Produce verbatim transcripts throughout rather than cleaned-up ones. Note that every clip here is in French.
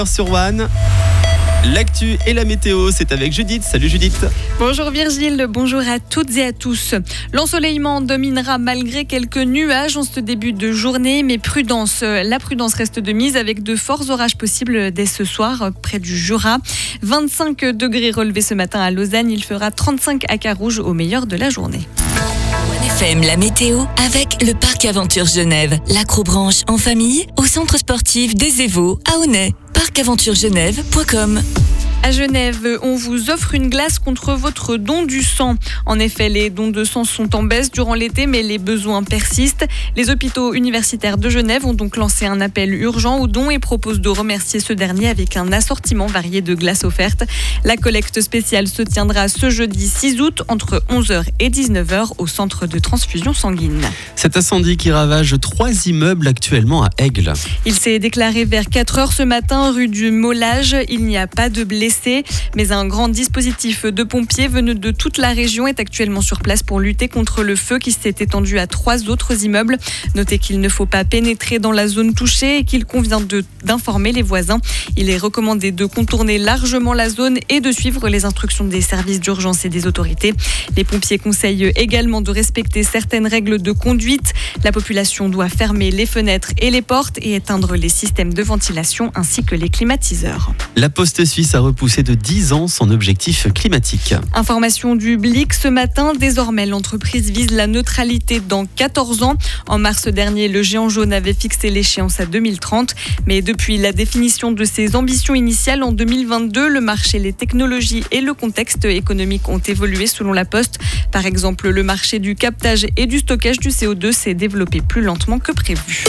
Sur One. L'actu et la météo, c'est avec Judith. Salut Judith. Bonjour Virgile, bonjour à toutes et à tous. L'ensoleillement dominera malgré quelques nuages en ce début de journée, mais prudence. La prudence reste de mise avec de forts orages possibles dès ce soir près du Jura. vingt-cinq degrés relevés ce matin à Lausanne, il fera trente-cinq à Carouge au meilleur de la journée. F M, la météo avec le Parc Aventure Genève, l'acrobranche en famille au centre sportif des Évaux à Aunay. parc aventure genève point com. À Genève, on vous offre une glace contre votre don du sang. En effet, les dons de sang sont en baisse durant l'été, mais les besoins persistent. Les hôpitaux universitaires de Genève ont donc lancé un appel urgent aux dons et proposent de remercier ce dernier avec un assortiment varié de glaces offertes. La collecte spéciale se tiendra ce jeudi six août entre onze heures et dix-neuf heures au centre de transfusion sanguine. Cet incendie qui ravage trois immeubles actuellement à Aigle. Il s'est déclaré vers quatre heures ce matin rue du Mollage. Il n'y a pas de blessés. Mais un grand dispositif de pompiers venus de toute la région est actuellement sur place pour lutter contre le feu qui s'est étendu à trois autres immeubles. Notez qu'il ne faut pas pénétrer dans la zone touchée et qu'il convient de, d'informer les voisins. Il est recommandé de contourner largement la zone et de suivre les instructions des services d'urgence et des autorités. Les pompiers conseillent également de respecter certaines règles de conduite. La population doit fermer les fenêtres et les portes et éteindre les systèmes de ventilation ainsi que les climatiseurs. La Poste suisse a repoussé de dix ans son objectif climatique. Information du Blick ce matin. Désormais, l'entreprise vise la neutralité dans quatorze ans. En mars dernier, le géant jaune avait fixé l'échéance à deux mille trente. Mais depuis la définition de ses ambitions initiales en deux mille vingt-deux, le marché, les technologies et le contexte économique ont évolué selon la Poste. Par exemple, le marché du captage et du stockage du C O deux s'est développé plus lentement que prévu.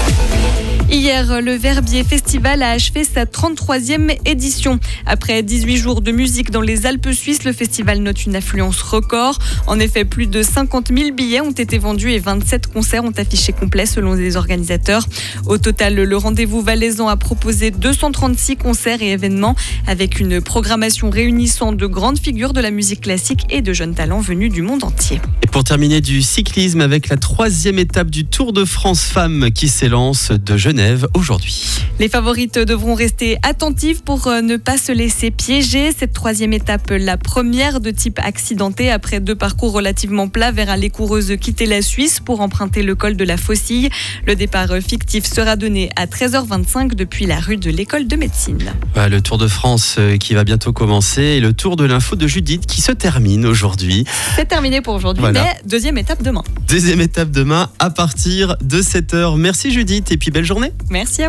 Hier, le Verbier Festival a achevé sa trente-troisième édition. Après dix-huit jours de musique dans les Alpes suisses, le festival note une affluence record. En effet, plus de cinquante mille billets ont été vendus et vingt-sept concerts ont affiché complet selon les organisateurs. Au total, le rendez-vous valaisan a proposé deux cent trente-six concerts et événements avec une programmation réunissant de grandes figures de la musique classique et de jeunes talents venus du monde entier. Et pour terminer, du cyclisme avec la troisième étape du Tour de France Femmes qui s'élance de Genève aujourd'hui. Les favorites devront rester attentives pour ne pas se laisser piéger. Cette troisième étape, la première de type accidenté après deux parcours relativement plats, verra les coureuses quitter la Suisse pour emprunter le col de la Faucille. Le départ fictif sera donné à treize heures vingt-cinq depuis la rue de l'École de médecine. Voilà, le Tour de France qui va bientôt commencer et le Tour de l'info de Judith qui se termine aujourd'hui. C'est terminé pour aujourd'hui, voilà. Mais deuxième étape demain. Deuxième étape demain à partir de sept heures. Merci Judith et puis belle journée. Merci à vous.